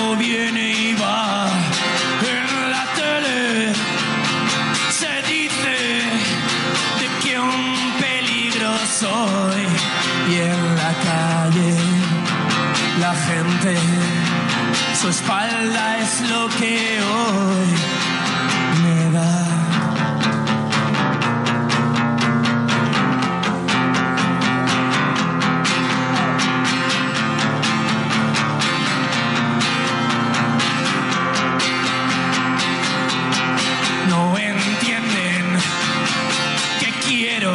todo viene y va. En la tele se dice de que un peligro soy. Y en la calle la gente, su espalda es lo que hoy me da. No entienden que quiero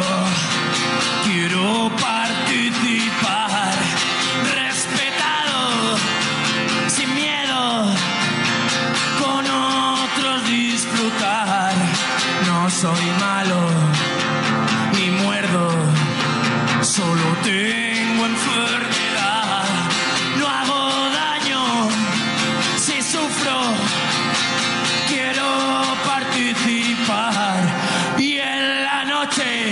participar, respetado, sin miedo, con otros disfrutar. No soy malo y muerdo, solo tengo enfermedad. No hago daño si sufro, quiero participar. Y en la noche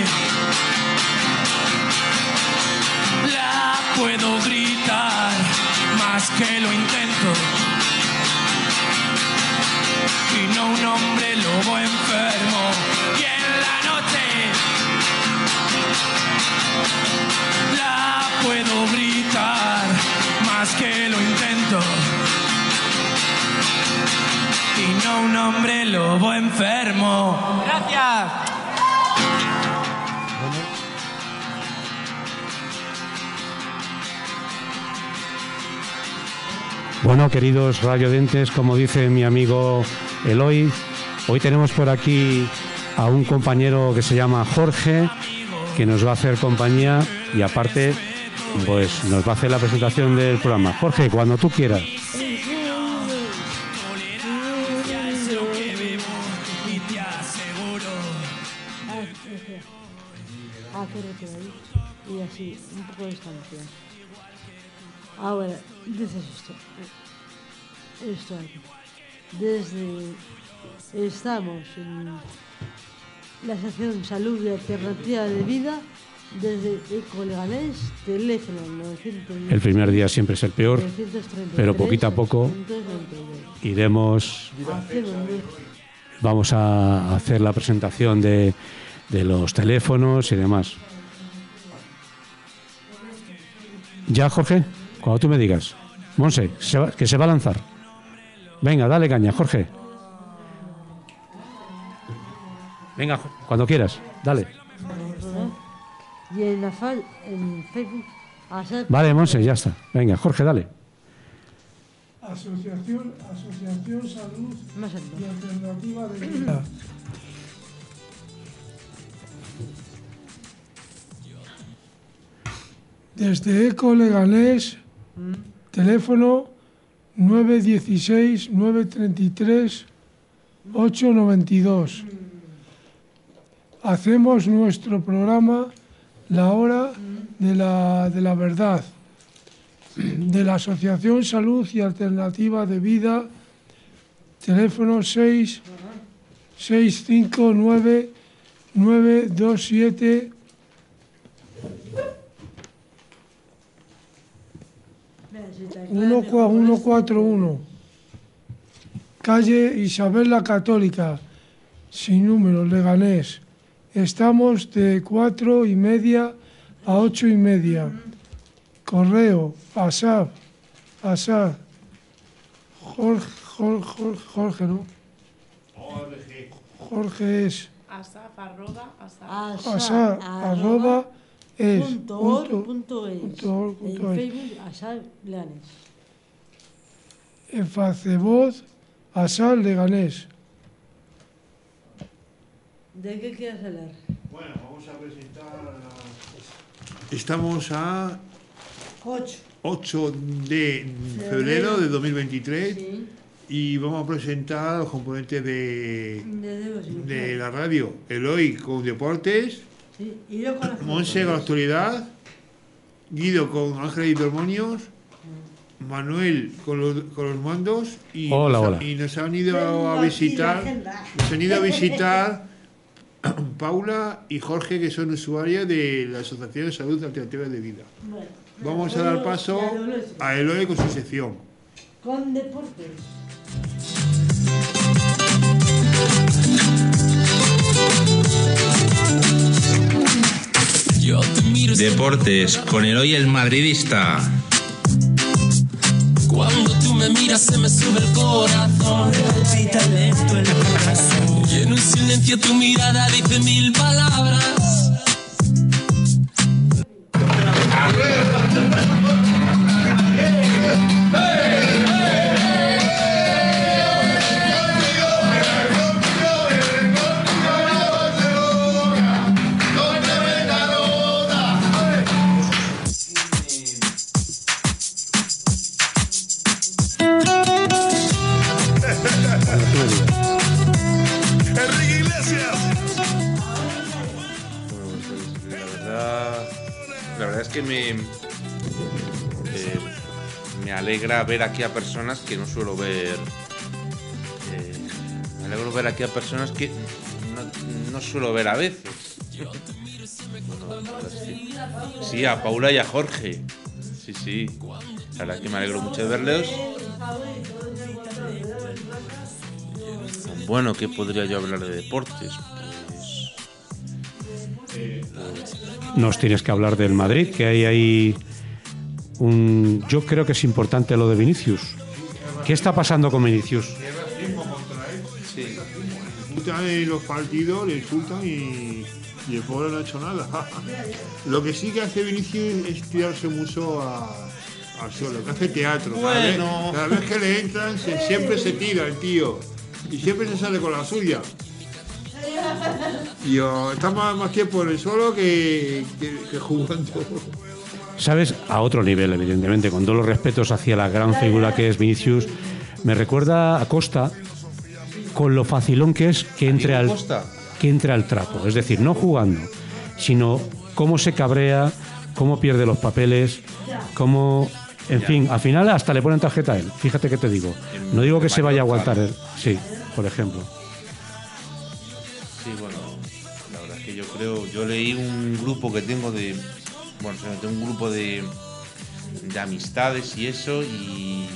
la puedo gritar más que lo intento. Y no un hombre lobo enfermo. Y en la noche la puedo gritar más que lo intento. Y no un hombre lobo enfermo. Gracias. Bueno, queridos radioyentes, como dice mi amigo Eloy, hoy tenemos por aquí a un compañero que se llama Jorge, que nos va a hacer compañía y aparte pues nos va a hacer la presentación del programa. Jorge, cuando tú quieras. Y así, un poco de distancia. Ahora, dices esto aquí. Estamos en la sección Salud y Alternativa de Vida, desde Ecoleganés, teléfono 900. El primer día siempre es el peor, 933, pero poquito a poco 992. vamos a hacer la presentación de los teléfonos y demás. ¿Ya, Jorge? Cuando tú me digas. Monse, que se va a lanzar. Venga, dale caña, Jorge. Venga, cuando quieras, dale. Y en Facebook. Vale, Monse, ya está. Venga, Jorge, dale. Asociación Salud y Alternativa de Vida. Desde Ecoleganés, teléfono 916-933-892. Hacemos nuestro programa La Hora de la Verdad, de la Asociación Salud y Alternativa de Vida, teléfono 659-927 141, calle Isabel la Católica, sin número, Leganés. Estamos de 4:30 a 8:30. Correo, asap, Jorge, ¿no? Jorge es asap, arroba es .org.es. En .org.es. Facebook, Asal Leganés. En Facebook, Asal Leganés. ¿De qué quieres hablar? Bueno, vamos a presentar. Estamos a 8 de febrero de 2023, sí. Y vamos a presentar los componentes de la radio. Eloy con deportes, sí. Y yo con Monse con actualidad, Guido con Ángeles y Demonios, Manuel con los mandos y, hola. Y nos han ido a visitar. Paula y Jorge, que son usuarios de la Asociación de Salud Alternativa de Vida. Bueno, vamos a dar paso a Eloy con su sección. con deportes. Deportes con Eloy el madridista. Cuando tú me miras se me sube el corazón, palpita lento el corazón. Y en un silencio tu mirada dice 1000 palabras. La verdad es que me alegra ver aquí a personas que no suelo ver. Me alegro ver aquí a personas que no suelo ver a veces. Bueno, sí, a Paula y a Jorge. Sí. La verdad es que me alegro mucho de verlos. Bueno, ¿qué podría yo hablar de deportes? Nos tienes que hablar del Madrid, que hay ahí yo creo que es importante lo de Vinicius. ¿Qué está pasando con Vinicius? Sí. Insultan en los partidos, le insultan y el pobre no ha hecho nada. Lo que sí que hace Vinicius es tirarse mucho al suelo, que hace teatro. Cada vez que le entran siempre se tira el tío y siempre se sale con la suya. Y está más tiempo en el suelo que jugando. ¿Sabes? A otro nivel, evidentemente, con todos los respetos hacia la gran figura que es Vinicius. Me recuerda a Costa con lo facilón que es que entre al trapo. Es decir, no jugando, sino cómo se cabrea, cómo pierde los papeles, cómo... En fin, al final hasta le ponen tarjeta a él. Fíjate que te digo. No digo que se vaya a aguantar él. Sí, por ejemplo. Sí, bueno, la verdad es que yo leí un grupo que tengo tengo un grupo de amistades y eso, y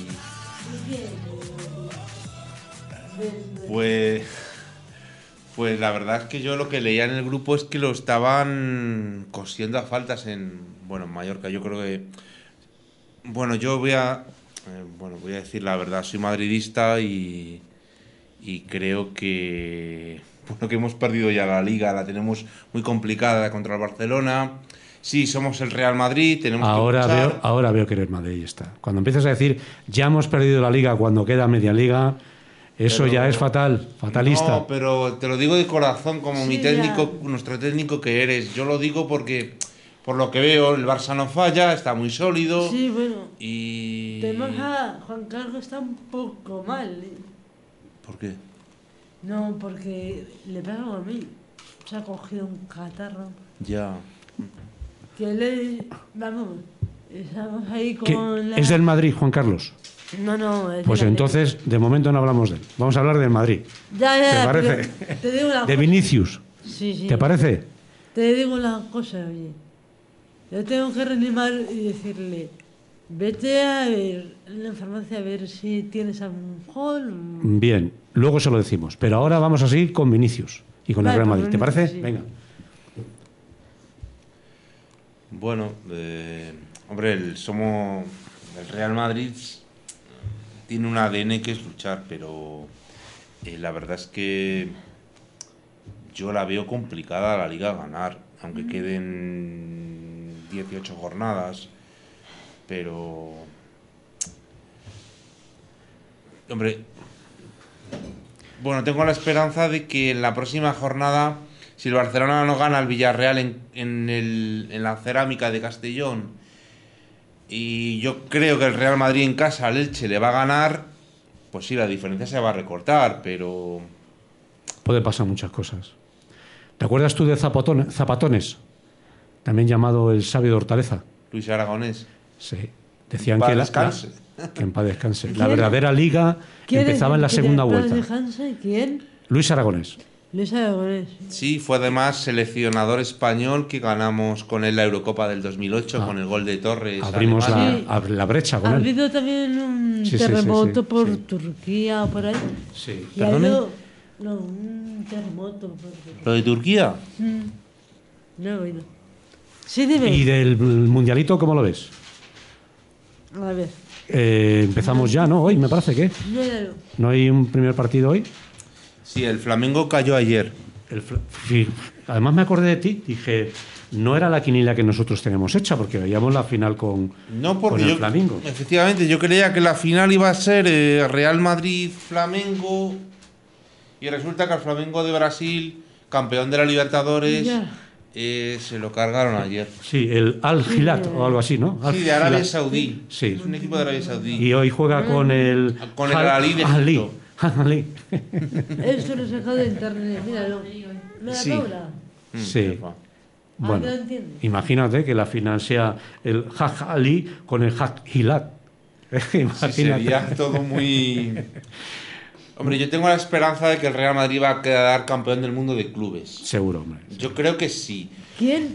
pues la verdad es que yo lo que leía en el grupo es que lo estaban cosiendo a faltas en Mallorca. Yo creo que yo voy a decir la verdad, soy madridista y creo que hemos perdido ya la Liga, la tenemos muy complicada contra el Barcelona. Sí, somos el Real Madrid, tenemos que luchar. Ahora veo que eres madridista. Cuando empiezas a decir, ya hemos perdido la Liga cuando queda media Liga, eso ya es fatalista. No, pero te lo digo de corazón, como nuestro técnico que eres. Yo lo digo porque, por lo que veo, el Barça no falla, está muy sólido. Sí, bueno. Y... Además, Juan Carlos está un poco mal. ¿Por qué? No, porque le pega a mí. Se ha cogido un catarro. Ya. Que estamos ahí con ¿Es del Madrid, Juan Carlos? No. Pues entonces, de momento no hablamos de él. Vamos a hablar del Madrid. Ya, ¿Te parece? Te digo una de Vinicius. Sí. ¿Te parece? Te digo una cosa, oye. Yo tengo que reanimar y decirle, vete a ver en la farmacia a ver si tienes algún gol. Bien, luego se lo decimos. Pero ahora vamos a seguir con Vinicius y con el Real Madrid. ¿Te parece? Sí. Venga. Bueno, el Real Madrid tiene un ADN que es luchar, pero la verdad es que yo la veo complicada la Liga a ganar, aunque queden 18 jornadas, pero tengo la esperanza de que en la próxima jornada, si el Barcelona no gana al Villarreal en la Cerámica de Castellón, y yo creo que el Real Madrid en casa al Elche le va a ganar, pues sí, la diferencia se va a recortar, pero... Puede pasar muchas cosas. ¿Te acuerdas tú de Zapatones? También llamado el sabio de Hortaleza. Luis Aragonés. Sí. Decían que en paz descanse. La verdadera liga empezaba en la segunda vuelta. ¿Quién? Luis Aragonés. Luis Aragonés. Sí, fue además seleccionador español, que ganamos con él la Eurocopa del 2008 con el gol de Torres. Abrimos Alemania. la brecha con Ha él. habido también un Sí, sí, terremoto sí, por sí. Turquía o por ahí. Sí. Y ha ¿Perdone? habido... No, un terremoto por Turquía. ¿Lo de Turquía? No he oído. Sí, dime. ¿Y del mundialito cómo lo ves? A ver. Empezamos ya, ¿no? Hoy, me parece que. No era lo... ¿No hay un primer partido hoy? Sí, el Flamengo cayó ayer. Además me acordé de ti, dije, no era la quiniela que nosotros tenemos hecha, porque veíamos la final con el Flamengo. Efectivamente, yo creía que la final iba a ser Real Madrid-Flamengo, y resulta que el Flamengo de Brasil, campeón de la Libertadores, Ya. se lo cargaron ayer. Sí, el Al Hilal o algo así, ¿no? Sí, de Arabia Saudí. Sí. Es un equipo de Arabia Saudí. Y hoy juega con el... Con el Al-Ahly de Egipto. Al-Ahly. Esto lo he sacado de internet, míralo. ¿Me da Sí. Paula? Sí. Jefa. Bueno, ¿lo entiendes? imagínate que la final sea el Haj Ali con el Haj Hilal. Sí, Imagínate. sería todo muy... Hombre, yo tengo la esperanza de que el Real Madrid va a quedar campeón del mundo de clubes. Seguro, hombre. Yo creo que sí. ¿Quién?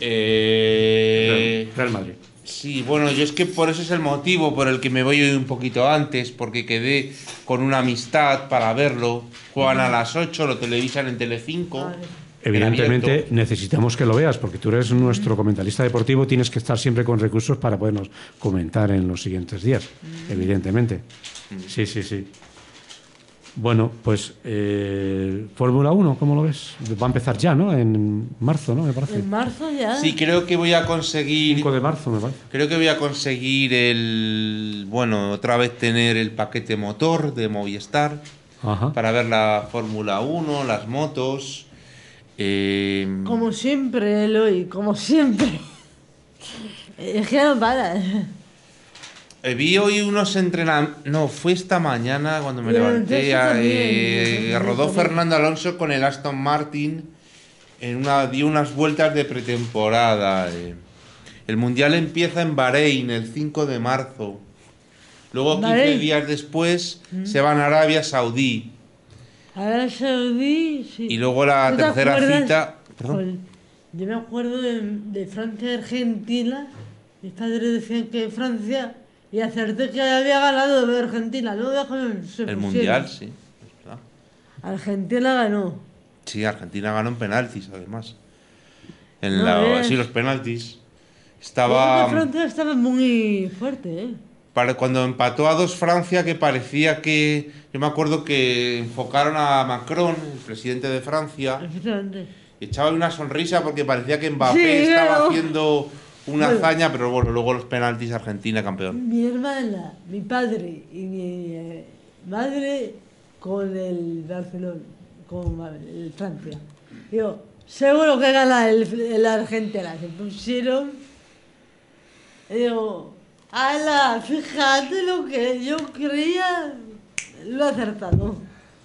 Real Madrid. Sí, bueno, yo es que por eso es el motivo por el que me voy hoy un poquito antes, porque quedé con una amistad para verlo. Juegan a las 8, lo televisan en Telecinco. Evidentemente abierto. necesitamos que lo veas, porque tú eres nuestro comentarista deportivo, tienes que estar siempre con recursos para podernos comentar en los siguientes días, evidentemente. Sí, sí, sí. Bueno, pues Fórmula 1, ¿cómo lo ves? Va a empezar ya, ¿no? En marzo, ¿no? Me parece. En marzo ya. Sí, creo que voy a conseguir... 5 de marzo, me parece. Creo que voy a conseguir bueno, otra vez tener el paquete motor de Movistar Ajá. para ver la Fórmula 1, las motos. Como siempre, Eloy, como siempre. Es que no para. Vi hoy unos entrenamientos. No, fue esta mañana cuando me Y levanté. entonces también, Rodó también. Fernando Alonso con el Aston Martin. Dio unas vueltas de pretemporada. El mundial empieza en Bahrein el 5 de marzo. Luego, 15 Bahrein. días después, se van a Arabia Saudí. Ahora Saudí, sí. Y luego la ¿Tú te tercera acuerdas? cita. Perdón. Joder, yo me acuerdo de Francia y Argentina. Mis padres decían que Francia, y acerté que había ganado de Argentina. Luego El mundial, sí. es verdad. Argentina ganó. Sí, Argentina ganó en penaltis, además. No ves. Sí, los penaltis. Creo Estaba. que Francia estaba muy fuerte, ¿eh? Cuando empató a 2 Francia, que parecía que... Yo me acuerdo que enfocaron a Macron, el presidente de Francia, Efectivamente. y echaba una sonrisa porque parecía que Mbappé Sí, estaba claro. haciendo una Bueno. hazaña, pero bueno, luego los penaltis, Argentina campeón. Mi hermana, mi padre y mi madre con el Barcelona, con el Francia. Digo, seguro que gana el Argentina. Se pusieron. Y digo, ala, fíjate lo que yo creía, lo he acertado.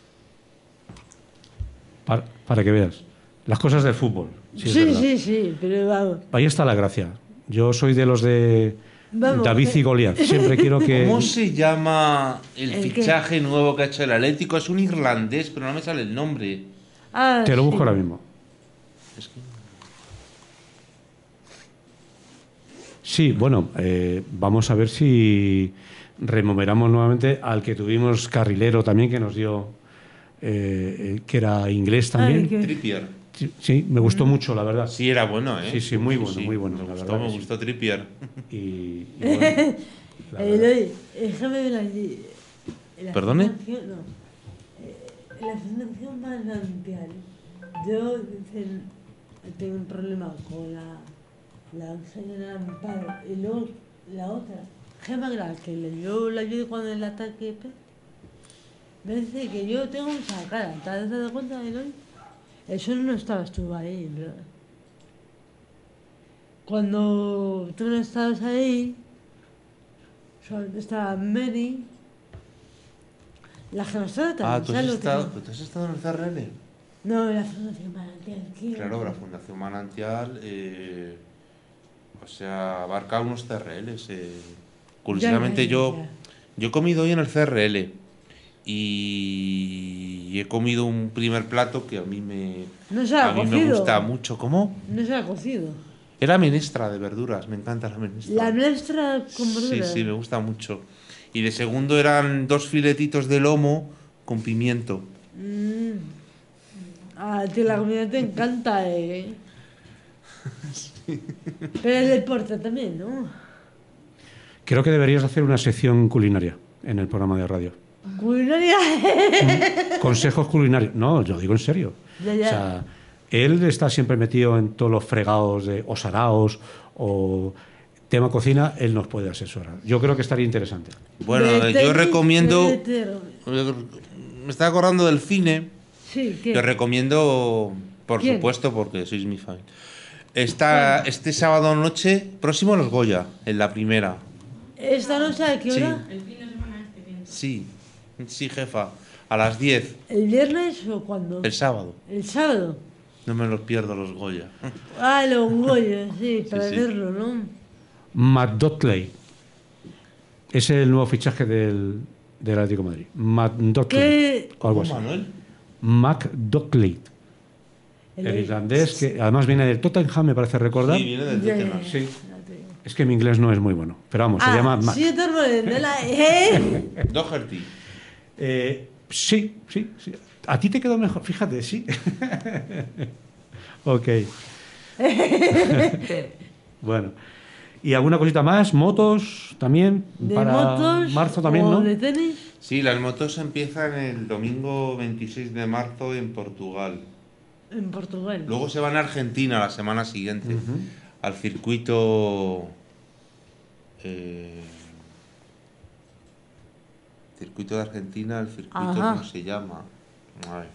Para que veas. Las cosas del fútbol. Sí, es Sí, verdad. sí, pero vamos. Ahí está la gracia. Yo soy de los de Vamos, David y Goliat. Siempre quiero que... ¿Cómo se llama el ¿El qué? fichaje nuevo que ha hecho el Atlético? Es un irlandés, pero no me sale el nombre. Ah, Te lo busco sí. ahora mismo. Es que- Sí, bueno, vamos a ver si removeramos nuevamente al que tuvimos carrilero también, que nos dio, que era inglés también. Ay, qué- Trippier. Sí, sí, me gustó mucho, la verdad. Sí, era bueno, ¿eh? Sí, sí, muy bueno, muy bueno, Me la gustó, verdad me que sí. gustó Trippier. Y bueno, la verdad. Eloy, déjame ver la ¿Perdone? fundación, no. La Fundación Manantial, yo dicen, tengo un problema con la señora Amparo, y luego la otra, Gemma Gral, que yo la ayudo cuando el ataque, me dice que yo tengo mucha cara. ¿Te has dado cuenta, Eloy? Eso no estabas tú ahí, ¿verdad? Cuando tú no estabas ahí, solamente estaba Mary, la Gemma Ah, ¿tú has, ¿sabes lo que estado, no? ¿tú has estado en el CRL? No, la Fundación Manantial, ¿qué? Claro, la Fundación Manantial, o sea, abarca unos CRLs. Curiosamente Ya, ya, ya. yo he comido hoy en el CRL y he comido un primer plato que a mí me, No se ha a mí me cocido. gusta mucho. ¿Cómo? No se ha cocido. Era menestra de verduras, me encanta la menestra. La nuestra con verduras. Sí, sí, me gusta mucho. Y de segundo eran 2 filetitos de lomo con pimiento. A ti la comida te encanta, ¿eh? Pero el deporte también, ¿no? Creo que deberías hacer una sección culinaria en el programa de radio. Culinaria. Consejos culinarios. No, yo digo en serio. Ya, ya. O sea, él está siempre metido en todos los fregados o saraos o tema cocina, él nos puede asesorar. Yo creo que estaría interesante. Bueno, yo recomiendo... Me estaba acordando del cine. Sí, ¿qué? Yo recomiendo, por ¿Quién? supuesto, porque sois mi fan. Este sábado noche, próximo Los Goya, en la primera. ¿Esta noche a qué Sí. hora? Sí, sí, jefa. A las 10, ¿El viernes o cuándo? el sábado. ¿El sábado? No me los pierdo Los Goya. Ah, los Goya, sí, para sí. verlo, ¿no? Matt Dotley. Es el nuevo fichaje del Atlético de Madrid. Matt Dotley. ¿Qué? O algo así. Manuel? Matt Dotley. El irlandés, que además viene del Tottenham, me parece recordar. Sí, viene del Ya, ya, Tottenham. ya. Sí. Es que mi inglés no es muy bueno. Pero vamos, se llama Matt. Sí, te de la... Doherty. Sí. A ti te quedó mejor, fíjate, sí. Ok. Bueno. ¿Y alguna cosita más? ¿Motos también? ¿De Para motos? marzo también, o ¿no? de tenis? Sí, las motos empiezan el domingo 26 de marzo en Portugal. En Portugal. Luego se van a Argentina la semana siguiente, al circuito... circuito de Argentina, el circuito, Ajá. ¿cómo se llama? A ver.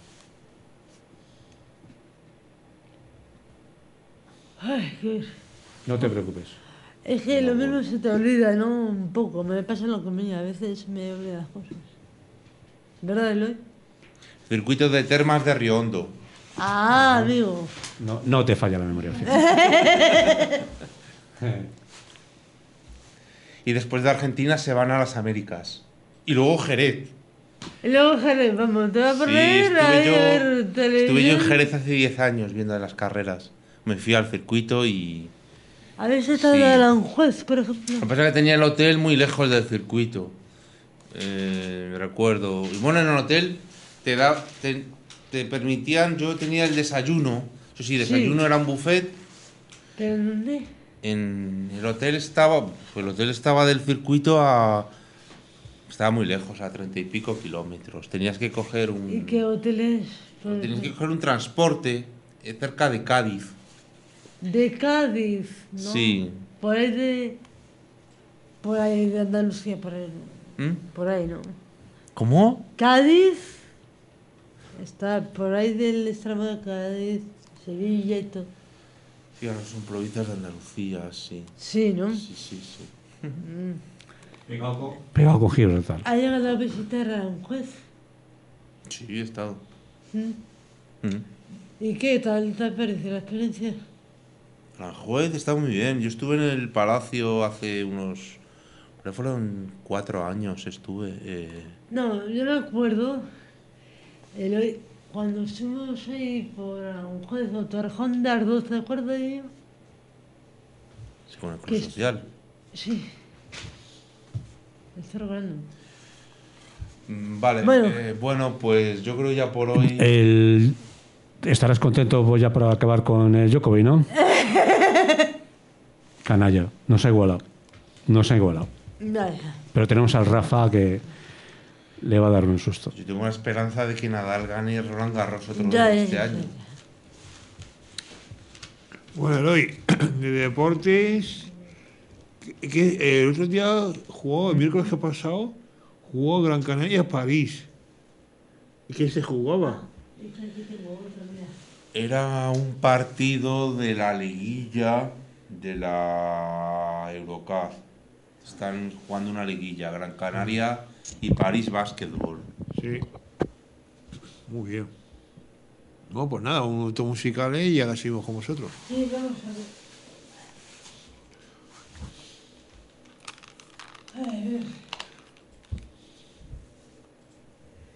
Ay, qué... No te preocupes. Es que lo mismo se te olvida, ¿no? Un poco. Me pasa lo que a mí, a veces me olvido las cosas. ¿Verdad, Eloy? Circuito de Termas de Río Hondo. Ah, amigo. No te falla la memoria. Fíjate. Y después de Argentina se van a las Américas. Y luego Jerez. Y luego Jerez, vamos, te va a Sí, poner a ver televisión. estuve yo en Jerez hace 10 años viendo las carreras. Me fui al circuito y... A ver si está Sí. de Aranjuez, por ejemplo. Lo que pasa es que tenía el hotel muy lejos del circuito. Recuerdo. Y bueno, en el hotel te permitían... Yo tenía el desayuno. Eso sí, desayuno era un buffet. ¿Pero en dónde? En el hotel estaba... El hotel estaba del circuito a... Estaba muy lejos, a 30 y pico kilómetros. Tenías que coger un... ¿Y qué hotel es? Tenías que coger un transporte cerca de Cádiz. De Cádiz, ¿no? Sí. Por ahí de Andalucía, por ahí, ¿no? ¿Mm? Por ahí, ¿no? ¿Cómo? Cádiz está por ahí del extremo de Cádiz, Sevilla y todo. Sí, ahora son provincias de Andalucía, sí. Sí, ¿no? Sí. Pegado con Gibraltar. ¿Ha llegado a visitar a Aranjuez? Sí, he estado. ¿Mm? Mm. ¿Y qué tal te parece la experiencia? Aranjuez está muy bien. Yo estuve en el Palacio hace unos... Creo que fueron 4 años estuve. No, yo me acuerdo, cuando estuvimos ahí por Aranjuez o Torrejón de Ardoz, ¿te acuerdas de ello? Sí, con el ¿Qué Club es? Social. Sí. Me estoy recordando. Vale, Bueno. bueno, pues yo creo ya por hoy... Estarás contento voy ya para acabar con el Djokovic, ¿no? Canalla, no se ha igualado. Vale. Pero tenemos al Rafa que le va a dar un susto. Yo tengo la esperanza de que Nadal gane Roland Garros otro Ya, este ya, año. Bueno, Eloy, de deportes, el otro día jugó, el miércoles que ha pasado, jugó Gran Canaria París. ¿Y qué se jugaba? Era un partido de la liguilla de la Eurocup. Están jugando una liguilla, Gran Canaria y París Basketball. Sí. Muy bien. No, pues nada, un auto musical y ahora seguimos con vosotros. Sí, vamos a ver.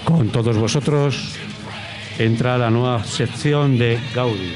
Con todos vosotros entra la nueva sección de Gaudí.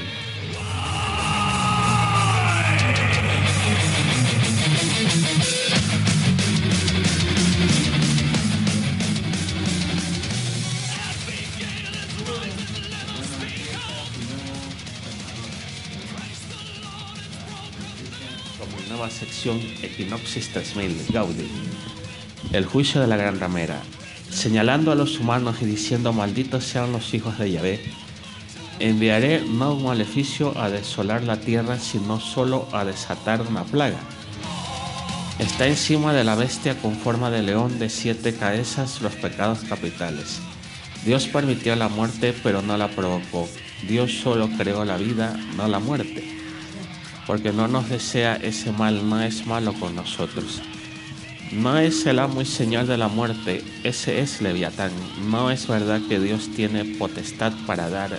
Nueva sección Equinoccis 3000 Gaudí. El juicio de la gran ramera, señalando a los humanos y diciendo: malditos sean los hijos de Yahvé. Enviaré no un maleficio a desolar la tierra, sino solo a desatar una plaga. Está encima de la bestia con forma de león de 7 cabezas los pecados capitales. Dios permitió la muerte, pero no la provocó. Dios solo creó la vida, no la muerte. Porque no nos desea ese mal, no es malo con nosotros. No es el amo y señor de la muerte, ese es Leviatán. No es verdad que Dios tiene potestad para dar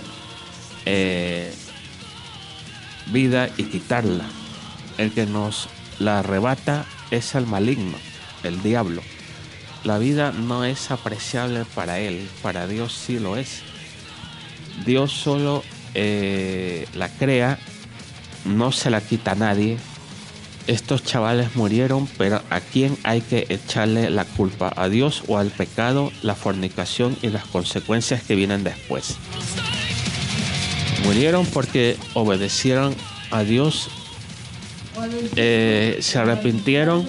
vida y quitarla. El que nos la arrebata es el maligno, el diablo. La vida no es apreciable para él, para Dios sí lo es. Dios solo la crea, no se la quita a nadie. Estos chavales murieron, pero ¿a quién hay que echarle la culpa? ¿A Dios o al pecado, la fornicación y las consecuencias que vienen después? Murieron porque obedecieron a Dios, se arrepintieron.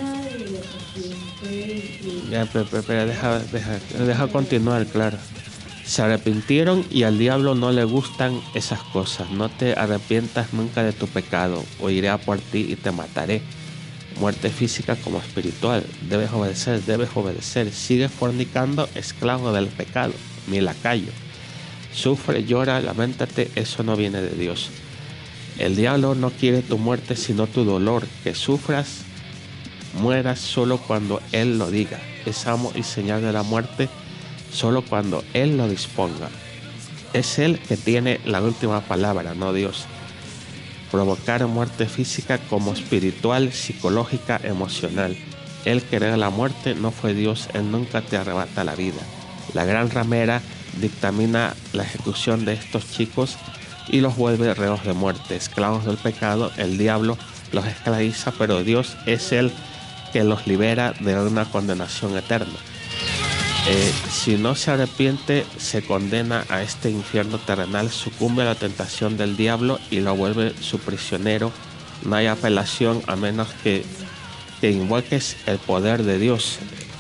Ya, pero deja continuar, claro. Se arrepintieron y al diablo no le gustan esas cosas. No te arrepientas nunca de tu pecado, o iré a por ti y te mataré. Muerte física como espiritual. Debes obedecer. Sigue fornicando, esclavo del pecado, mi lacayo. Sufre, llora, lamentate, eso no viene de Dios. El diablo no quiere tu muerte, sino tu dolor. Que sufras, mueras solo cuando Él lo diga. Es amo y señal de la muerte, solo cuando Él lo disponga. Es Él que tiene la última palabra, no Dios. Provocar muerte física como espiritual, psicológica, emocional. Él creó la muerte, no fue Dios. Él nunca te arrebata la vida. La gran ramera dictamina la ejecución de estos chicos y los vuelve reos de muerte, esclavos del pecado. El diablo los esclaviza, pero Dios es el que los libera de una condenación eterna. Si no se arrepiente, se condena a este infierno terrenal, sucumbe a la tentación del diablo y lo vuelve su prisionero. No hay apelación a menos que invoques el poder de Dios.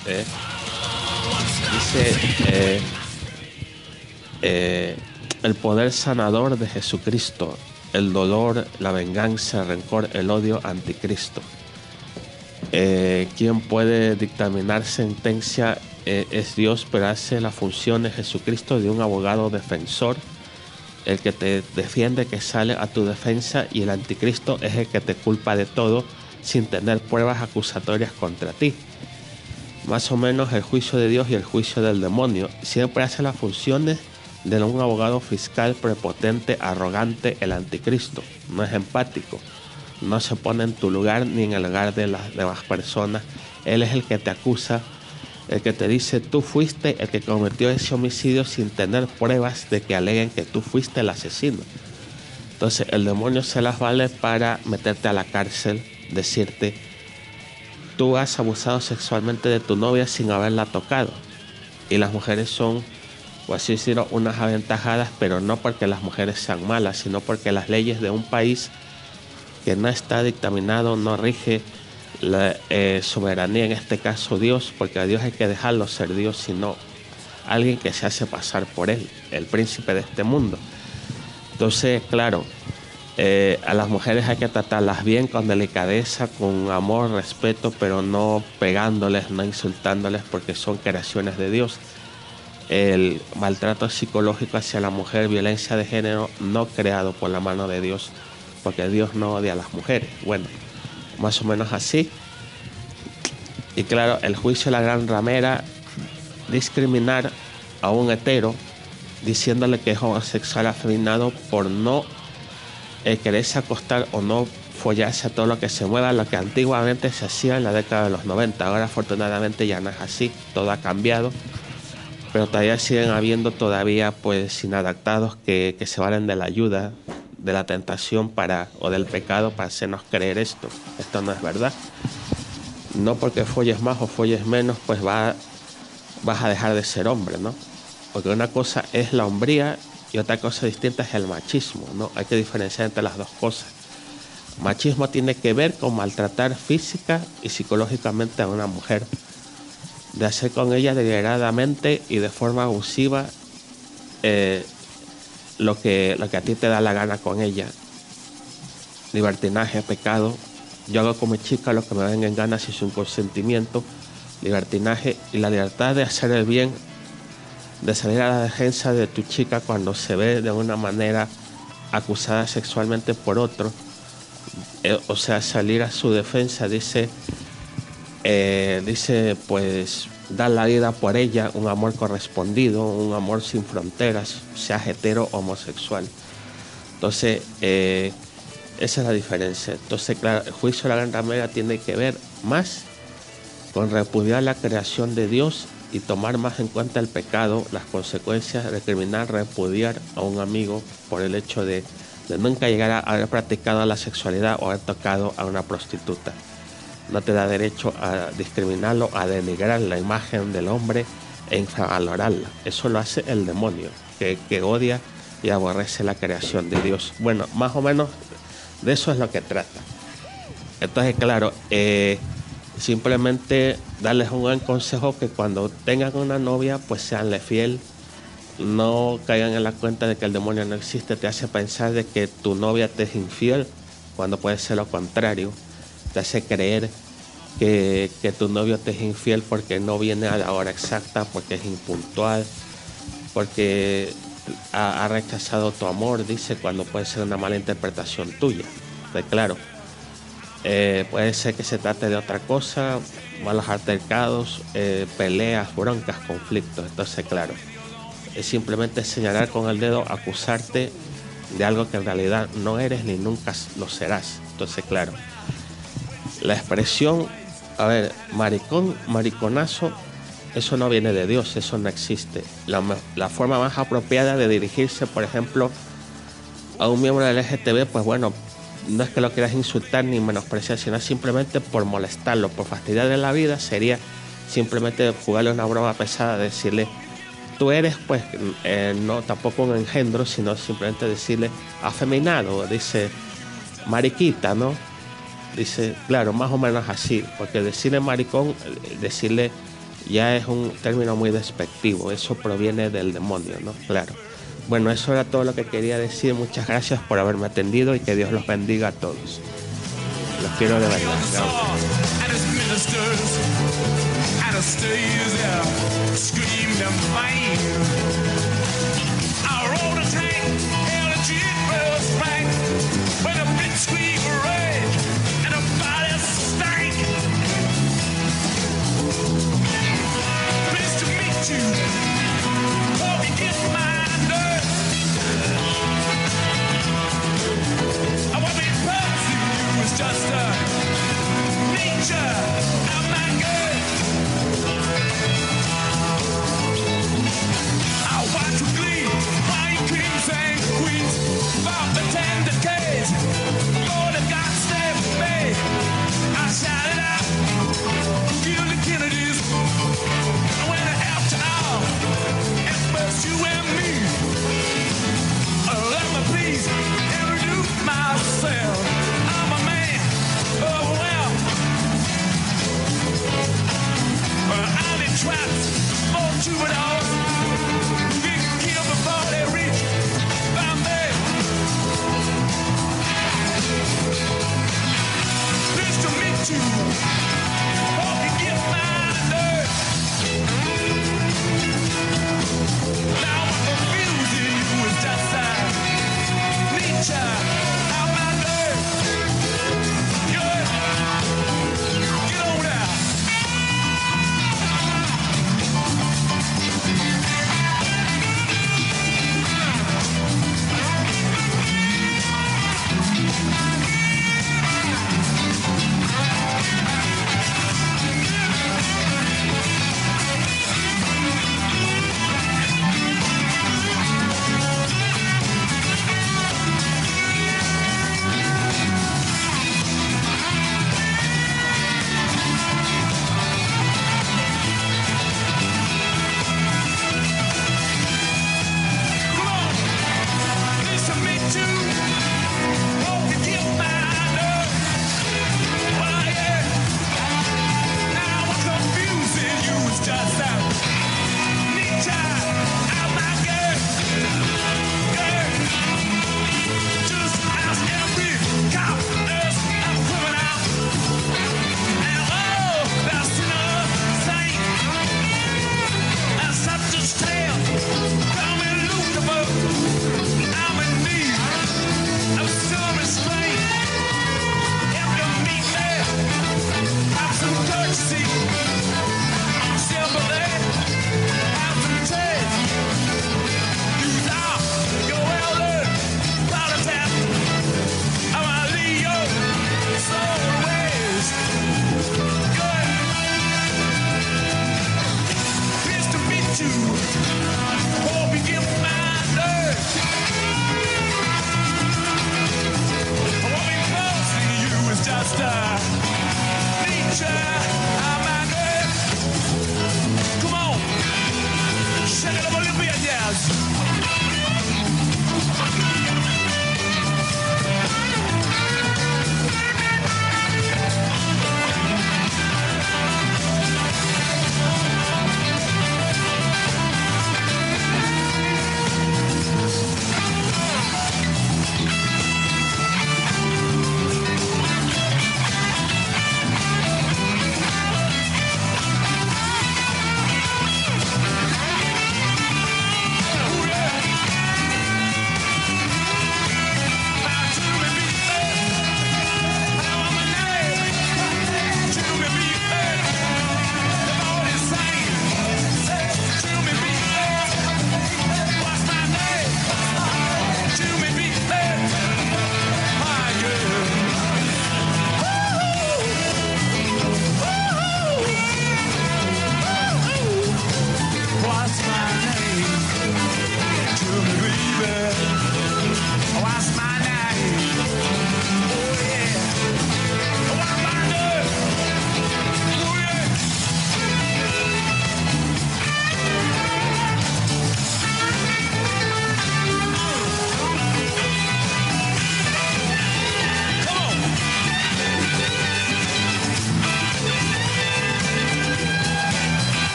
Dice el poder sanador de Jesucristo, el dolor, la venganza, el rencor, el odio, anticristo. ¿Quién puede dictaminar sentencia? Es Dios, pero hace la función de Jesucristo de un abogado defensor, el que te defiende, que sale a tu defensa, y el anticristo es el que te culpa de todo sin tener pruebas acusatorias contra ti. Más o menos el juicio de Dios y el juicio del demonio siempre hace las funciones de un abogado fiscal prepotente, arrogante. El anticristo no es empático, no se pone en tu lugar ni en el lugar de las demás personas. Él es el que te acusa, el que te dice: tú fuiste el que cometió ese homicidio, sin tener pruebas de que aleguen que tú fuiste el asesino. Entonces el demonio se las vale para meterte a la cárcel, decirte: tú has abusado sexualmente de tu novia sin haberla tocado. Y las mujeres son, o así decirlo, unas aventajadas, pero no porque las mujeres sean malas, sino porque las leyes de un país que no está dictaminado, no rige la soberanía, en este caso Dios, porque a Dios hay que dejarlo ser Dios, sino alguien que se hace pasar por él, el príncipe de este mundo. Entonces, claro, a las mujeres hay que tratarlas bien, con delicadeza, con amor, respeto, pero no pegándoles, no insultándoles, porque son creaciones de Dios. El maltrato psicológico hacia la mujer, violencia de género, no creado por la mano de Dios, porque Dios no odia a las mujeres. Bueno, más o menos así. Y claro, el juicio de la gran ramera, discriminar a un hetero diciéndole que es homosexual afeminado por no quererse acostar o no follarse a todo lo que se mueva, lo que antiguamente se hacía en la década de los 90. Ahora afortunadamente ya no es así, todo ha cambiado. pero todavía siguen habiendo pues inadaptados que se valen de la ayuda, de la tentación o del pecado para hacernos creer esto. Esto no es verdad. No porque folles más o folles menos, pues vas a dejar de ser hombre, ¿no? Porque una cosa es la hombría y otra cosa distinta es el machismo, ¿no? Hay que diferenciar entre las dos cosas. Machismo tiene que ver con maltratar física y psicológicamente a una mujer, de hacer con ella deliberadamente y de forma abusiva lo que a ti te da la gana con ella. Libertinaje, pecado. Yo hago con mi chica lo que me venga en gana sin su consentimiento. Libertinaje y la libertad de hacer el bien, de salir a la defensa de tu chica cuando se ve de una manera acusada sexualmente por otro. O sea, salir a su defensa, dice pues dar la vida por ella, un amor correspondido, un amor sin fronteras, sea hetero o homosexual. Entonces, esa es la diferencia. Entonces, claro, el juicio de la Gran Ramera tiene que ver más con repudiar la creación de Dios y tomar más en cuenta el pecado, las consecuencias, recriminar, repudiar a un amigo por el hecho de nunca llegar a haber practicado la sexualidad o haber tocado a una prostituta. No te da derecho a discriminarlo, a denigrar la imagen del hombre e infravalorarla. Eso lo hace el demonio, que odia y aborrece la creación de Dios. Bueno, más o menos de eso es lo que trata. Entonces, claro, simplemente darles un buen consejo, que cuando tengan una novia, pues seanle fiel. No caigan en la cuenta de que el demonio no existe. Te hace pensar de que tu novia te es infiel, cuando puede ser lo contrario. Te hace creer que tu novio te es infiel porque no viene a la hora exacta, porque es impuntual, porque ha rechazado tu amor, dice, cuando puede ser una mala interpretación tuya. Entonces, claro, puede ser que se trate de otra cosa, malos altercados, peleas, broncas, conflictos. Entonces, claro, es simplemente señalar con el dedo, acusarte de algo que en realidad no eres ni nunca lo serás. Entonces, claro, la expresión, maricón, mariconazo, eso no viene de Dios, eso no existe. La forma más apropiada de dirigirse, por ejemplo, a un miembro del LGTB, pues bueno, no es que lo quieras insultar ni menospreciar, sino simplemente por molestarlo, por fastidiarle la vida, sería simplemente jugarle una broma pesada, decirle, tú eres, pues, no tampoco un engendro, sino simplemente decirle afeminado, dice mariquita, ¿no? Dice, claro, más o menos así, porque decirle maricón, decirle ya es un término muy despectivo, eso proviene del demonio, ¿no? Claro. Bueno, eso era todo lo que quería decir. Muchas gracias por haberme atendido y que Dios los bendiga a todos. Los quiero de verdad. Just a nature of my good.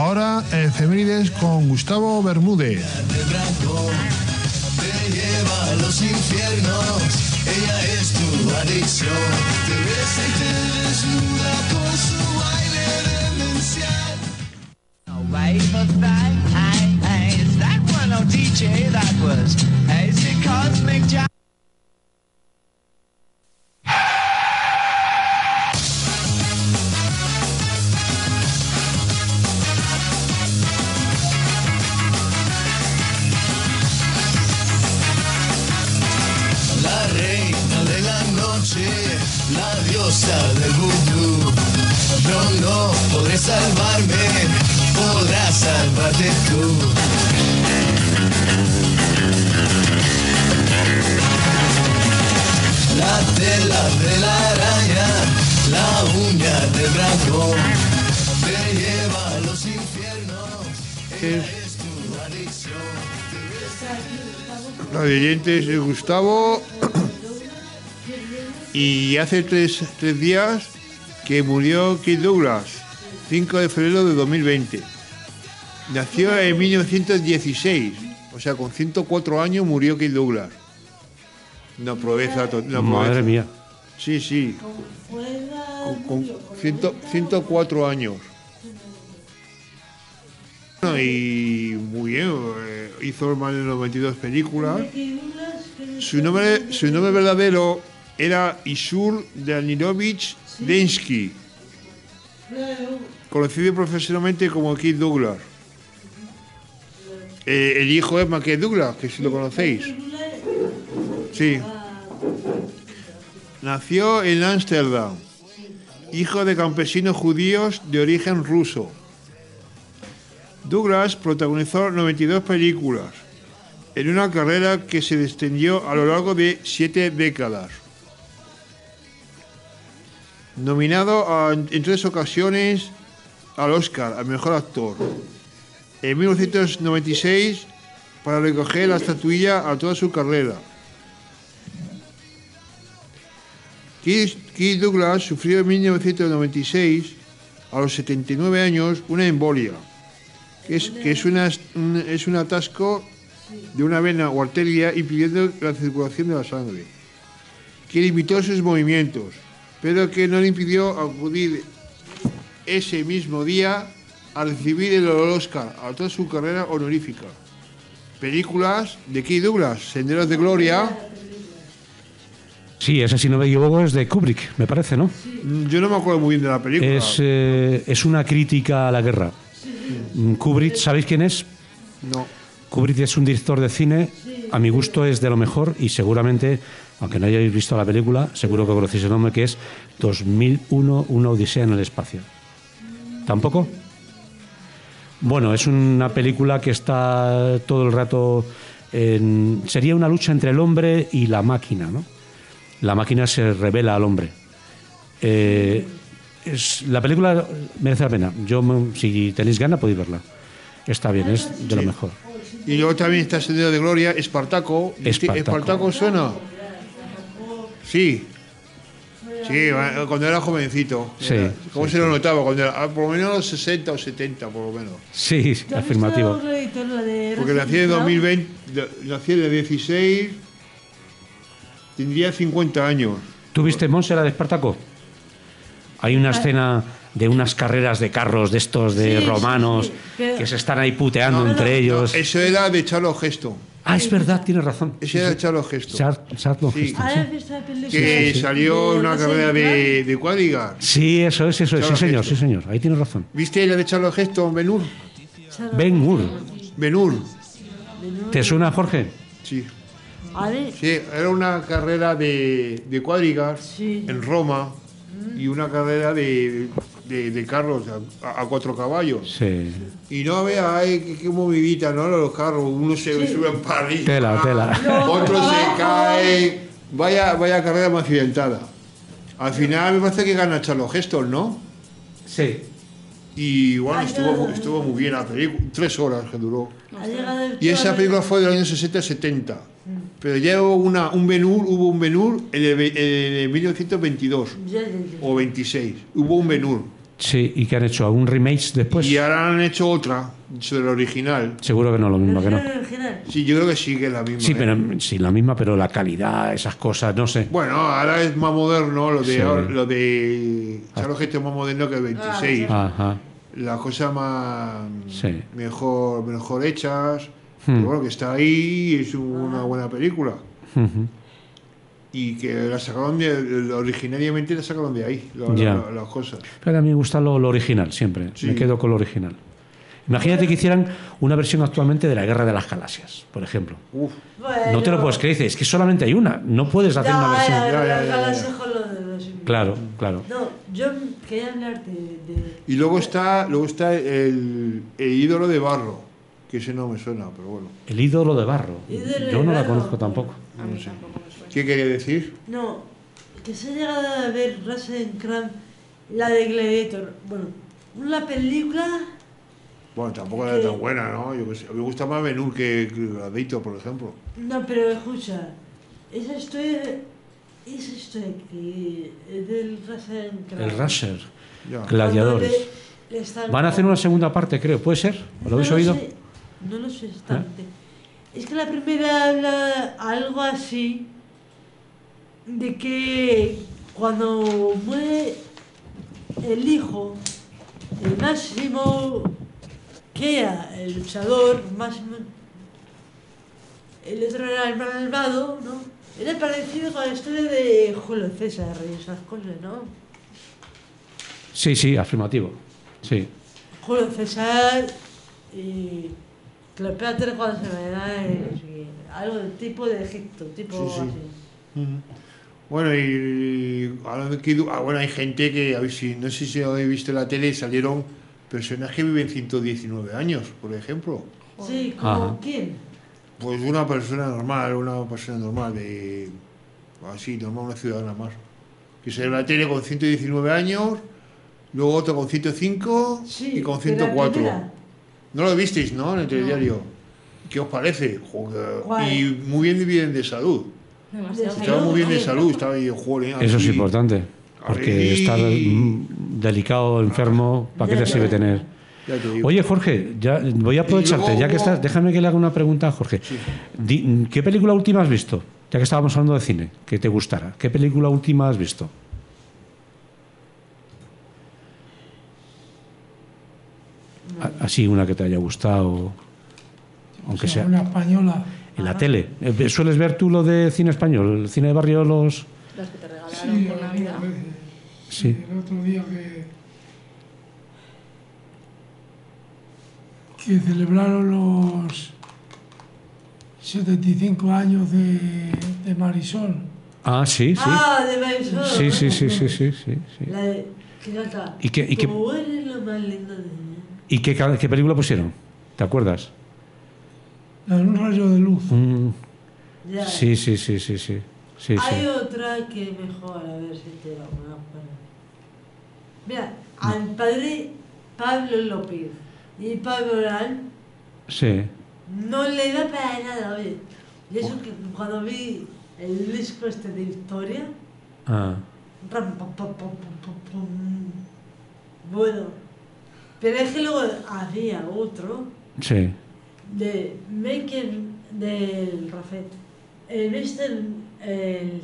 Ahora, efemérides con Gustavo Bermúdez. Te lleva a los infiernos, ella es tu adicción. Te besa y te desnuda con su baile demencial. Wave of that, is that one on DJ? That was AC Cosmic Jazz. La diosa del vudú. No podré salvarme, podrás salvarte tú. La tela de la araña, la uña del dragón, te lleva a los infiernos. Ella es tu adicción. Radio oyentes, soy Gustavo. Y hace tres días que murió Kirk Douglas, 5 de febrero de 2020. Nació en 1916, o sea, con 104 años murió Kirk Douglas. Una proeza. Madre mía. Sí. Con 104 años. Bueno, y muy bien, hizo más de 92 películas. Su nombre verdadero era Isur Danilovich Densky, conocido profesionalmente como Kirk Douglas. El hijo es Michael Douglas, que si lo conocéis. Sí. Nació en Ámsterdam, hijo de campesinos judíos de origen ruso. Douglas protagonizó 92 películas, en una carrera que se extendió a lo largo de 7 décadas. Nominado en 3 ocasiones al Oscar, al mejor actor. En 1996, para recoger la estatuilla a toda su carrera. Kirk Douglas sufrió en 1996, a los 79 años, una embolia, que es un atasco de una vena o arteria impidiendo la circulación de la sangre, que limitó sus movimientos, pero que no le impidió acudir ese mismo día a recibir el Oscar a toda su carrera honorífica. Películas de Kirk Douglas, Senderos de Gloria. Sí, ese, si no me equivoco, es de Kubrick, me parece, ¿no? Yo no me acuerdo muy bien de la película. Es una crítica a la guerra. Kubrick, ¿sabéis quién es? No. Kubrick es un director de cine, a mi gusto es de lo mejor y seguramente, aunque no hayáis visto la película, seguro que conocéis el nombre, que es 2001, una odisea en el espacio. ¿Tampoco? Bueno, es una película que está todo el rato sería una lucha entre el hombre y la máquina, ¿no? La máquina se revela al hombre. La película merece la pena. Si tenéis ganas podéis verla. Está bien, es de lo mejor. Y luego también está Sendero de Gloria, Espartaco. ¿Espartaco suena? Sí. Sí, cuando era jovencito. Sí. ¿Cómo sí, se lo sí. notaba? Cuando era, por lo menos los 60 o 70, por lo menos. Sí, afirmativo. Porque nací en 2020, nací en el 16, tendría 50 años. ¿Tú viste Monse, la de Espartaco? Hay una escena de unas carreras de carros de estos de romanos que se están ahí puteando entre ellos. No, eso era de Charles Heston. Ah, es verdad, tienes razón. Ese era de Charles Heston. Charles Sí. Heston, Que salió en una carrera de cuadrigas. sí, eso es, sí señor, ahí tienes razón. ¿Viste la de Charles Heston, Ben-Hur? Ben-Hur. Ben-Hur. ¿Te suena, Jorge? Sí. Sí, era una carrera de cuadrigas en Roma y una carrera de carros a 4 caballos. Sí. Y no vea, qué movidita, ¿no? Los carros, unos se suben para arriba, Tela. otros se caen. Vaya carrera más accidentada. Al final me parece que gana Charles Heston, ¿no? Sí. Y bueno, estuvo muy bien la película, 3 horas que duró. Y esa película fue del año 60-70. Pero ya hubo un Ben-Hur en el 1922 o 26. Hubo un Ben-Hur. Sí, ¿y qué han hecho? ¿Un remake después? Y ahora han hecho otra sobre el original. Seguro que no, lo mismo que no. ¿El original? Sí, yo creo que sí que es la misma. Sí, pero sí, la misma, pero la calidad, esas cosas, no sé. Bueno, ahora es más moderno, lo de... Sí. Lo de ¿sabes que esto es más moderno que el 26? Ajá. Las cosas más... Sí. mejor hechas. Pero bueno, que está ahí, es una buena película. Ujú. Y que la sacaron originariamente la sacaron de ahí, Ya. las cosas. Pero a mí me gusta lo original, siempre. Sí. Me quedo con lo original. Imagínate que hicieran una versión actualmente de la Guerra de las Galaxias, por ejemplo. Uf, Bueno, No te lo puedes creer, dices, es que solamente hay una. No puedes hacer una versión. Ya. Con lo de los... Claro, claro. No, yo quería hablarte de... y luego está el ídolo de barro, que ese no me suena, pero bueno. El ídolo de barro. Ídolo Yo de no la barro. conozco tampoco. A mí tampoco me suena. ¿Qué quería decir? No, que se ha llegado a ver Russell Crowe, la de Gladiator. Bueno, una película... Bueno, tampoco era tan buena, ¿no? Yo qué sé. Me gusta más Ben-Hur que Gladiator, por ejemplo. No, pero escucha, esa historia que es del Russell Crowe. El Rusher. Ya. Gladiadores. Le están- Van a hacer una segunda parte, creo. ¿Puede ser? ¿Lo habéis No oído? sé, no lo sé exactamente. Es que la primera habla algo así de que cuando muere el hijo, el máximo que era el luchador máximo, el otro era el malvado, ¿no? Era parecido con la historia de Julio César y esas cosas, ¿no? Sí, sí, afirmativo. Sí. Julio César y Cleopatra cuando se me da algo del tipo de Egipto, tipo Sí, sí. así. Bueno, y ahora bueno, hay gente que, a ver si, no sé si habéis visto en la tele, salieron personas que viven 119 años, por ejemplo. Sí, ¿como Ajá. quién? Pues una persona normal, de así, normal, una ciudadana más. Que salió en la tele con 119 años, luego otro con 105 Sí, y con de la 104. primera. No lo visteis, ¿no? En el telediario. ¿Qué os parece? Joder. ¿Cuál? Y muy bien de salud. Demasiado. Estaba muy bien de Sí. salud, estaba ahí, joder. Eso es así. importante. Porque Ahí. estar delicado, enfermo, ¿para qué Ya, te sirve ya. tener? Ya te digo. Oye, Jorge, ya voy a aprovecharte, luego ya que hubo- estás, déjame que le haga una pregunta a Jorge. ¿Qué película última has visto? Ya que estábamos hablando de cine, que te gustara. ¿Qué película última has visto? Así, una que te haya gustado, aunque O sea, sea una española. en la tele. ¿Sueles ver tú lo de cine español, el cine de barrio, los...? Las que te regalaron Sí, por Navidad. algunas veces. Sí. El otro día que celebraron los 75 años de Marisol. Ah, sí, sí. Ah, de Marisol. Sí, sí, sí, sí, sí, sí, sí. La de... ¿Qué canta? ¿Y qué- Como eres lo más lindo de mí. ¿Y qué película pusieron? ¿Te acuerdas? La de un rayo de luz. Ya. Sí, sí, sí, sí, sí. Sí, Hay sí. otra que mejor, a ver si te la conozco. Mira, al padre Pablo López y Pablo Orán Sí. no le da para nada, oye. Y eso que cuando vi el disco este de historia, Ah, ram, pam, pam, pam, pam, pam, pam. Bueno, pero es que luego había otro sí. de Making del Rafael. ¿Viste el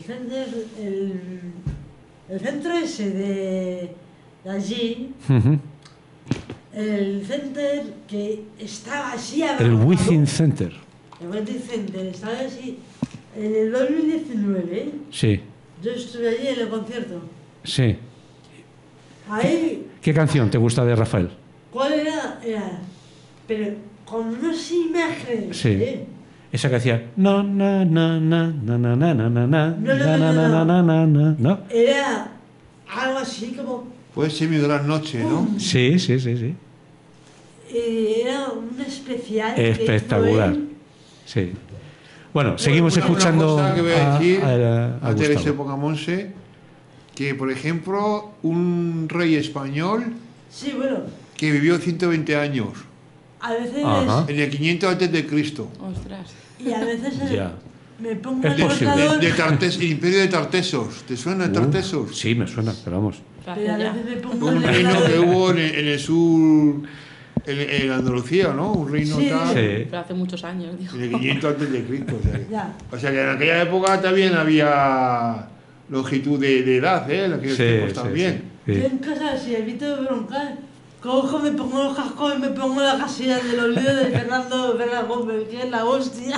centro ese de allí? Ujú. El center que estaba así El abarrotado. Within Center. El Within Center estaba así. En el 2019, Sí, yo estuve allí en el concierto. sí. Ahí, ¿Qué canción te gusta de Rafael? ¿cuál era? Era, pero con unas imágenes. Sí. Esa que hacía na na na na na na na na na na No, no, na no, na no, na na na, ¿no? Era algo así como. Puede ser mi gran noche, ¿no? Sí, sí, sí, sí. Era un especial. que hizo Espectacular. él. Sí. Bueno, seguimos Una escuchando cosa que voy a decir, a antes de que se Gustavo. ponga Monse, que por ejemplo, un rey español Sí, bueno, que vivió 120 años, a veces. Ajá. en el 500 antes de Cristo. Ostras. Y a veces. Ya. me pongo Es el posible. marcador, El Imperio de Tartesos. ¿Te suena Tartesos? Sí, me suena, pero vamos. pero a veces me pongo Un el reino que marcador. hubo en el sur, en Andalucía, ¿no? Un reino Sí. tal. Sí. Pero hace muchos años, digo. En el 500 antes de Cristo. Ya. O sea que en aquella época también había longitud de edad, ¿eh? En aquellos tiempos también. Yo en casa, si evito broncar, cojo, me pongo los cascos y me pongo la casilla de los líos de Fernando Gómez, que es la hostia.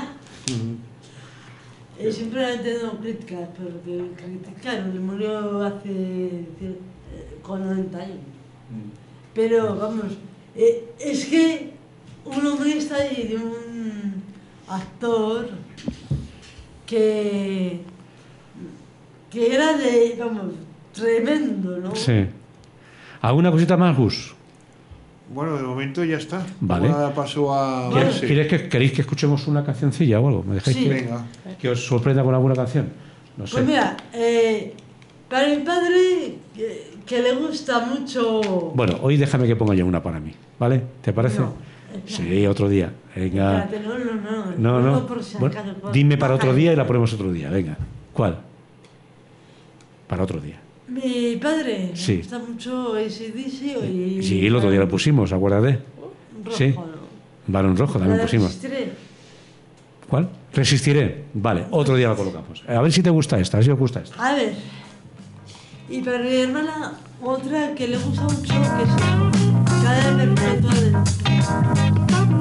Simplemente no críticas, porque criticaron, le murió hace con 90 años. Pero vamos, es que un hombre está ahí de un actor que era de, vamos, tremendo, ¿no? Sí. ¿Alguna cosita más, Gus? Bueno, de momento ya está. Vale. Ahora paso a ¿Queréis Monse. ¿Queréis que escuchemos una cancioncilla o algo? ¿Me dejáis Sí. Venga. que os sorprenda con alguna canción? No sé. Pues mira, para mi padre, que le gusta mucho... Bueno, hoy déjame que ponga yo una para mí, ¿vale? ¿Te parece? No, Sí, otro día. Venga. Espérate, no. No, Luego no. por si Bueno, acaso, por- dime para otro baja. día y la ponemos otro día. Venga. ¿Cuál? Para otro día. Mi padre Sí. le gusta mucho AC/DC y... Sí, el otro día lo pusimos, acuérdate. Rojo, Sí. ¿no? Barón Rojo también La de pusimos. Resistiré. ¿Cuál? Resistiré. Vale, otro día la colocamos. A ver si te gusta esta, a ver si os gusta esta. A ver. Y para mi hermana, otra que le gusta mucho, que es eso. Cada perpetua del...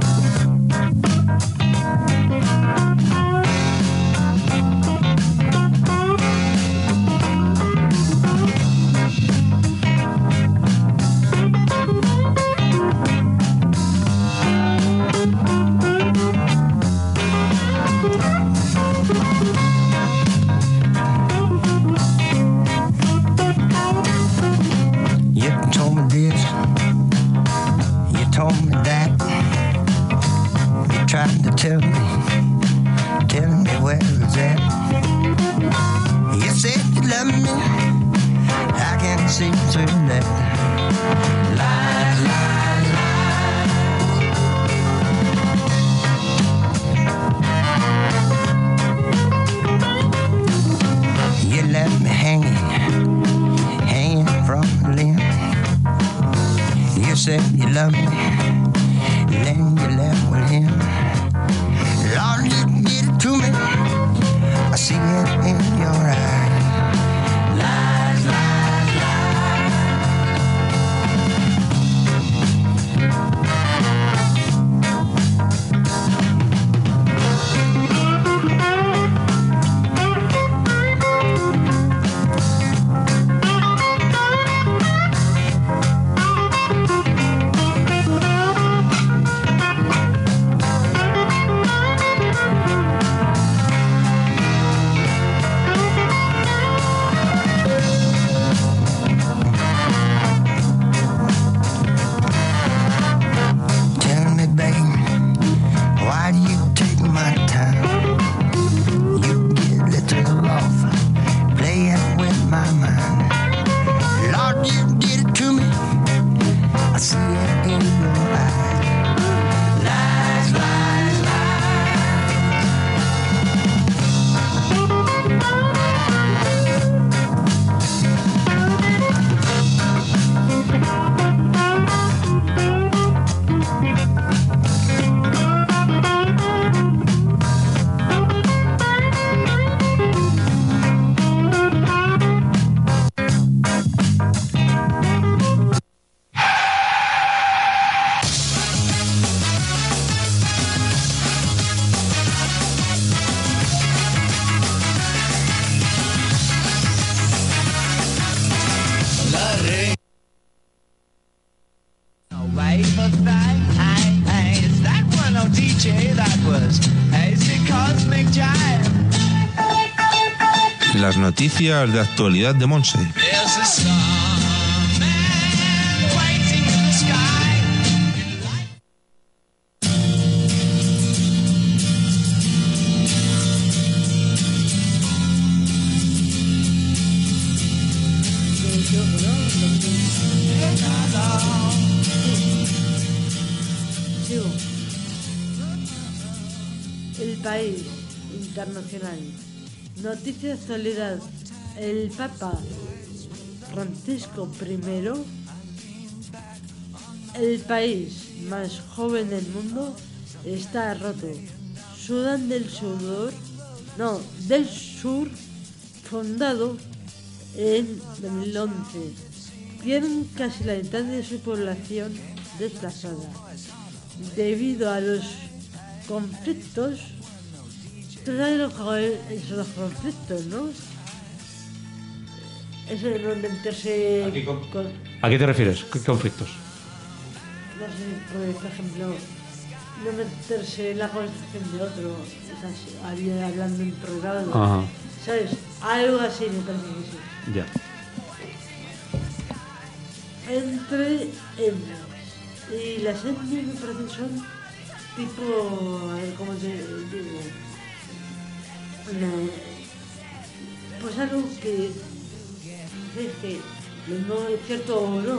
You told me this, you told me that. You tried to tell me where it's at. You said you love me, I can't see through that. Lies, lies, lies. You left me hanging from a limb. You said you loved me, then you left with him. Lord, you did it to me. I see it in your eyes. Lies, lies, Tell me, baby, why do you take my time? You get a little off playing with my mind. Lord, you did it to me. I see it in your eyes. Lies, lies, Las noticias de actualidad de Monse. Sigo. El país, internacional. Noticia de actualidad. El Papa Francisco I, el país más joven del mundo, está roto. Sudán del Sur, fundado en 2011. Tienen casi la mitad de su población desplazada debido a los conflictos. ¿Tú sabes lo que son los conflictos, no? Eso de no meterse con... ¿A qué te refieres? ¿Qué conflictos? No sé, pues, por ejemplo, no meterse en la conversación de otro, hablando en privado, Ajá. ¿sabes? Algo así me parece que sí. Ya. Entre etnias. Y las etnias me parecen son tipo, a ver cómo te digo, pues algo que es que no es cierto o no.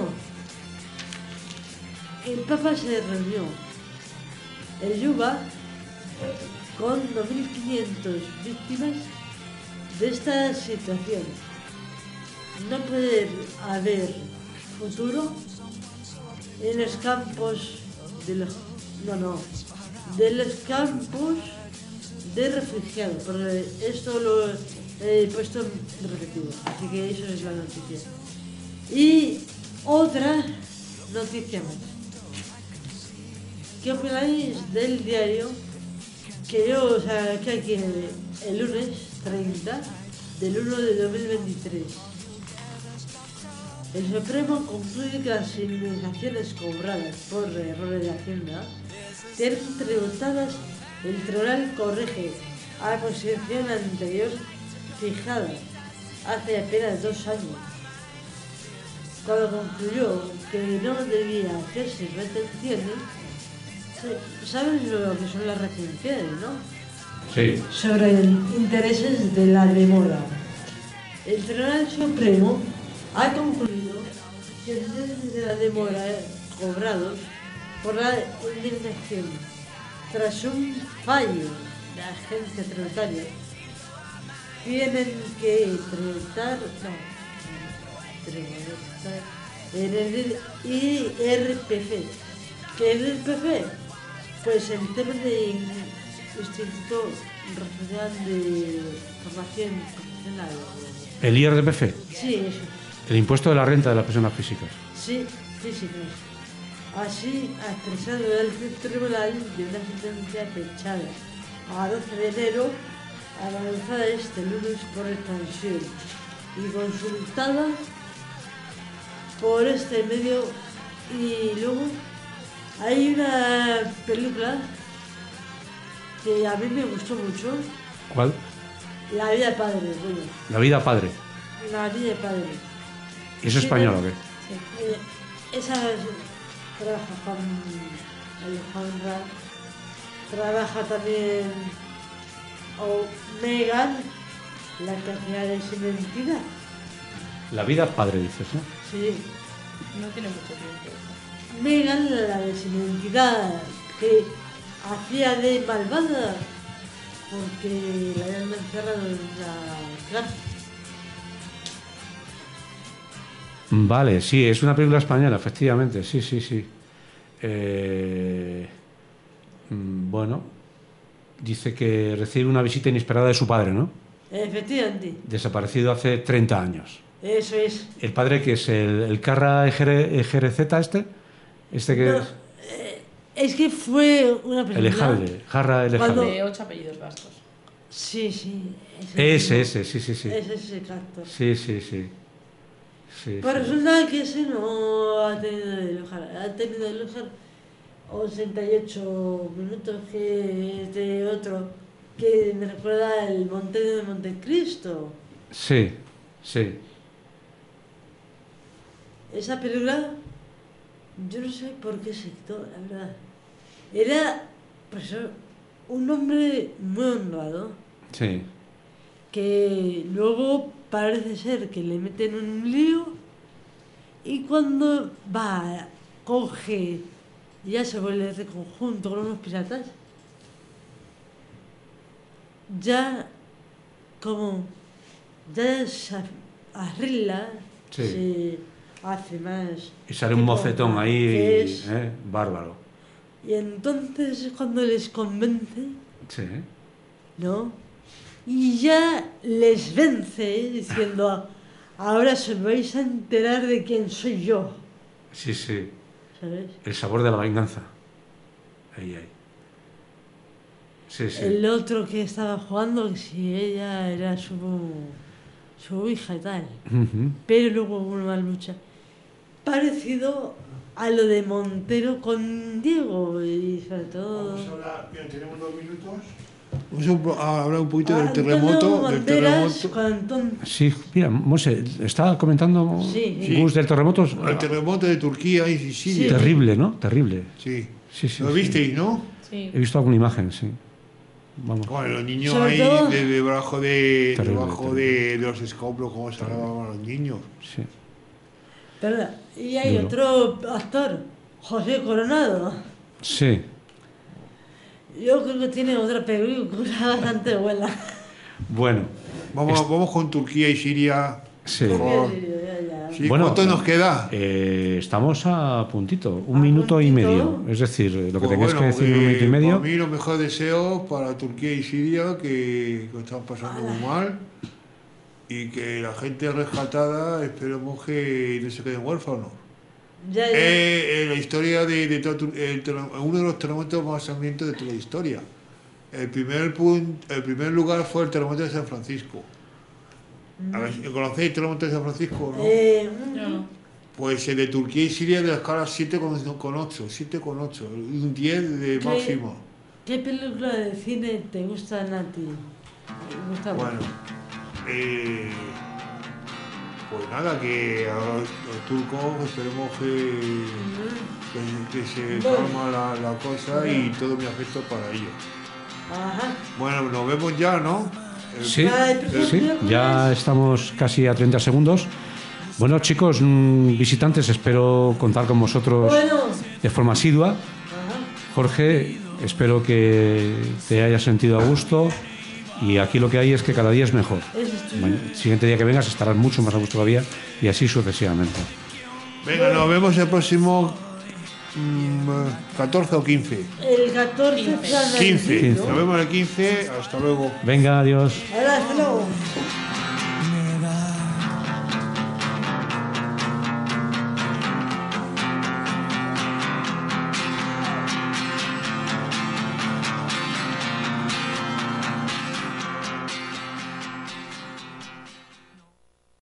El Papa se reunió en Yuba con 2.500 víctimas de esta situación. No puede haber futuro en los campos de los campos de refugiados, porque esto lo he puesto en repetido, así que eso es la noticia. Y otra noticia más. ¿Qué opináis del diario que yo saqué aquí el lunes 30 del 1 de 2023? El Supremo concluye que las indemnizaciones cobradas por errores de Hacienda tienen tributadas. El tribunal corrige a la posición anterior fijada hace apenas 2 años, cuando concluyó que no debía hacerse retenciones. ¿Sabes lo que son las retenciones, no? Sí. Sobre intereses de la demora. El Tribunal Supremo ha concluido que los intereses de la demora cobrados por la indemnización tras un fallo de la agencia tributaria tienen que tributar en el IRPF. ¿Qué es el IRPF? Pues el tema de Instituto Regional de Formación Profesional. ¿El IRPF? Sí, eso. El impuesto de la renta de las personas físicas. Sí, físicas. Así ha expresado el tribunal de una sentencia fechada a 12 de enero, avanzada este lunes por extensión y consultada por este medio. Y luego hay una película que a mí me gustó mucho. ¿Cuál? La vida de padre, bueno. La vida padre. La vida de padre. ¿Y es español o qué? Sí. Esa trabaja con Alejandra, trabaja también Megan, la que hacía de Sin Identidad. La vida padre, dices, ¿no? Sí. No tiene mucho tiempo. Megan, la de Sin Identidad, que hacía de malvada porque la habían encerrado en la cárcel. Vale, sí, es una película española, efectivamente, sí. Bueno, dice que recibe una visita inesperada de su padre, ¿no? Efectivamente. Desaparecido hace 30 años. Eso es. ¿El padre que es el Carra Ejerezeta este que No, es? es que fue una película. Elejalde, Jarra Cuando- Elejalde. De 8 apellidos vascos. Sí. Ese, sí. Ese es exacto. Sí. Pues resulta que ese no ha tenido el Oscar. Ha tenido el Oscar 88 minutos, que es de otro, que me recuerda el Montedio de Montecristo. Sí. Esa película, yo no sé por qué se quitó, la verdad. Era, pues, un hombre muy honrado, Sí. que luego parece ser que le meten en un lío y cuando va, coge y ya se vuelve de conjunto con unos piratas, ya como ya se arregla, Sí. se hace más. Y sale un tipo mocetón ahí, marqués, bárbaro. y entonces cuando les convence, Sí. ¿no? Y ya les vence diciendo, ahora os vais a enterar de quién soy yo, Sí, sí. ¿sabes? El sabor de la venganza. Ahí. Sí, sí. El otro que estaba jugando, que si ella era su hija y tal, Ujú. pero luego hubo una lucha. Parecido a lo de Montero con Diego y sobre todo... Vamos a hablar, bien, tenemos 2 minutos. Vamos a hablar un poquito del Antonio terremoto. Banderas con Antón... Sí, mira, Monse, estaba comentando Sí. Gus del terremoto. El terremoto de Turquía y Siria. Terrible, ¿no? Terrible. Sí. Sí, sí. ¿Lo sí. visteis, no? Sí. He visto alguna imagen, sí. Vamos. Bueno, los niños Sobre ahí todo- debajo Terrible. de los escombros, cómo se salvaban los niños. Sí. ¿Verdad? Y hay Duro. otro actor, José Coronado. Sí. Yo creo que tiene otra película bastante buena. Bueno. Vamos con Turquía y Siria. Sí. Por favor. Ya. Sí, Bueno, ¿cuánto nos queda? Estamos a puntito, un A minuto y puntito. medio. Es decir, lo que Pues tengáis bueno, que decir en un minuto y medio. Para mí los mejores deseos para Turquía y Siria que lo están pasando muy mal y que la gente rescatada esperemos que no se queden huérfanos. Ya. La historia de uno de los terremotos más sangrientos de toda la historia. El primer lugar fue el terremoto de San Francisco. A ver, ¿conocéis el terremoto de San Francisco? ¿No? Yo no. Pues el de Turquía y Siria de la escala 7,8, 7,8, un 10 de ¿Qué? máximo. ¿Qué película de cine te gustan a ti? ¿Te gusta Bueno, pues nada, que a los turcos esperemos que se calma la cosa y todo mi afecto para ellos. Ajá. Bueno, nos vemos ya, ¿no? Sí, Ay, sí, ya estamos casi a 30 segundos. Bueno, chicos, visitantes, espero contar con vosotros Bueno. de forma asidua. Ajá. Jorge, espero que te hayas sentido a gusto y aquí lo que hay es que cada día es mejor. Eso es tuyo. El siguiente día que vengas estarás mucho más a gusto todavía y así sucesivamente. Venga, nos vemos el próximo 14 o 15. El 14 15. Fran 15. ¿no? Nos vemos el 15. Hasta luego. Venga, adiós. Ahora, hasta luego.